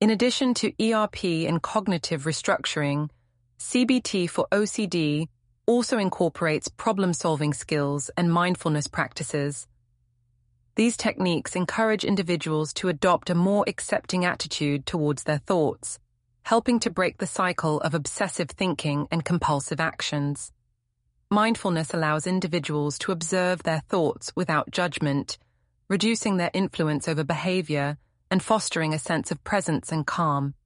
In addition to ERP and cognitive restructuring, CBT for OCD also incorporates problem-solving skills and mindfulness practices. These techniques encourage individuals to adopt a more accepting attitude towards their thoughts, helping to break the cycle of obsessive thinking and compulsive actions. Mindfulness allows individuals to observe their thoughts without judgment, reducing their influence over behavior and fostering a sense of presence and calm.